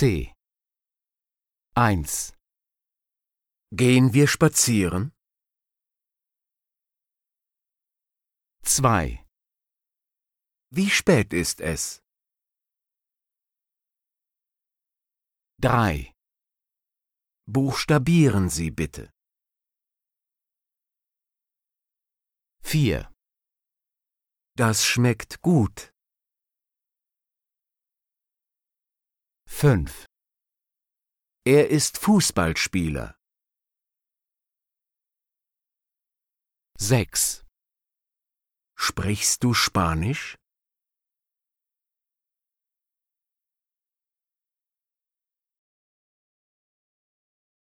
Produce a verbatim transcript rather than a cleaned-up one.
C. eins. Gehen wir spazieren? zwei. Wie spät ist es? drei. Buchstabieren Sie bitte. vier. Das schmeckt gut. fünf. Er ist Fußballspieler. sechs. Sprichst du Spanisch?